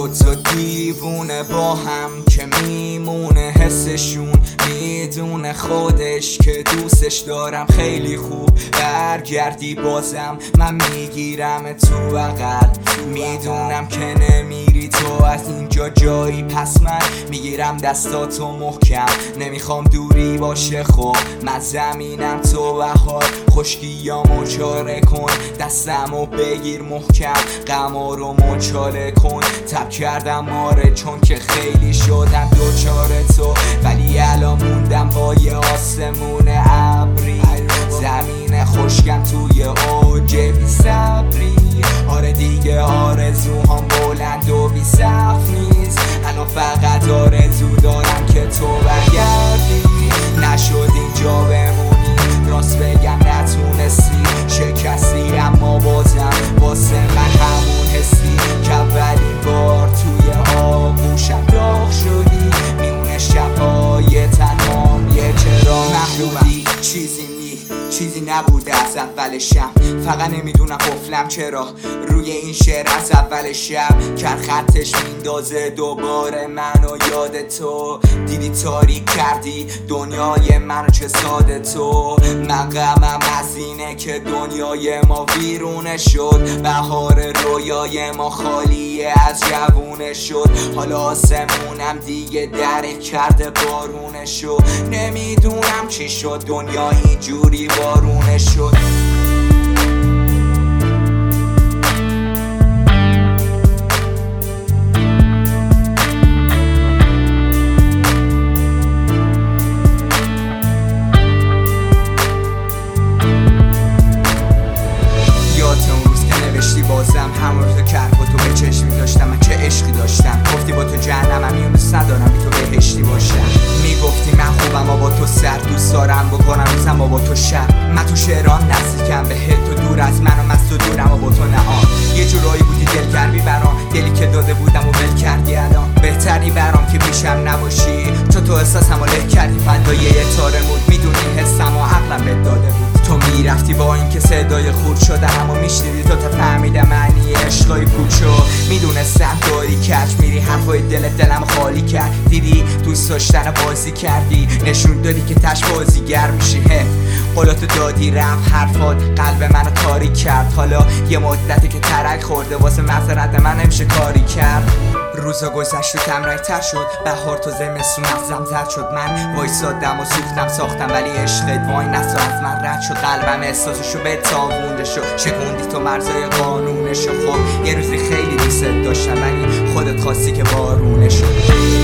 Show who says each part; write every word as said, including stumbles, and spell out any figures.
Speaker 1: دوتا دیوونه با هم که میمونه، حسشون میدونه خودش که دوستش دارم. خیلی خوب برگردی بازم من میگیرم تو بغل، میدونم که نمیری تو از اینجا جایی، پس من میگیرم دستاتو محکم، نمیخوام دوری باشه. خب من زمینم تو بهار، خشکیامو چاره کن، دستمو بگیر محکم، غما رو منچاله کن. تب کردم آره چون که خیلی شدم دوچار تو، ولی الان موندم با یه آسمون ابری، زمین خشکم توی اوج بی صبری. آره دیگه آرزوهام بلند و بی سقف نیست، الان فقط آرزو دارم که تو برگردی. نشد اینجا بمونی، راست بگم نتونستی، شکستی اما بازم واسه من همون حسی که اولین بار توی آغوشم داغ شدی. میونه شبهای تنهام یه چرا محبوبی، چیزی نی چیزی نبوده از اول شب، فقط نمیدونم قفلم چرا روی این شعر از اول شب کر خطش میندازه دوباره منو یاد تو. دیدی تاریک کردی دنیای منو چه ساده تو، من غمم از اینه که دنیای ما ویرونه شد، بهار رویای ما خالیه از جوونه شد، حالا آسمونم دیگه درک کرده بارونه شد. نمیدونم چی شد دنیا اینجوری بارونه شد. بازم همون روز که حرفاتو به چشمی داشتم، من چه عشقی داشتم. گفتی با تو جهنمم میام دوست ندارم بی تو بهشتی باشم، میگفتی من خوبم اما با تو سر دوست دارم بکنم روزم اما با تو شب. من تو شعران نزدیکم به تو دور از من و مست و دورم و با تو نه آن. یه جورایی بودی دل کردی برام، دلی که داده بودم و ول کردی الان. بهتری برام که پیشم نباشی، تو تو احساسم و له کردی فدای یه تاره مود، میدونی حسم و عقلم بهت داده بود. تو میرفتی با اینکه صدای خورد شده اما میشنیدی تو تا فهمیدم معنی عشقای پوچو. میدونستم داری کج میری حرفای دلت دلم خالی کرد، دیدی دوست داشتن بازی کردی، نشون دادی که تش بازیگر میشی. قولاتو دادی رفت حرفات قلب منو تاریک کرد، حالا یه مدتی که ترک خورده واسه معذرت من نمیشه کاری کرد. روزا گذشت و کم رنگ‌تر شد، بهار تو زمستون مغزم زد شد، من وایسادم و سوختم ساختم ولی عشقت وای نسا از من رد شد. قلبم احساسشو به تاوونده شد، شکوندی تو مرزای قانونشو. خب یه روزی خیلی دوست داشتم ولی خودت خواستی که بارونه شد.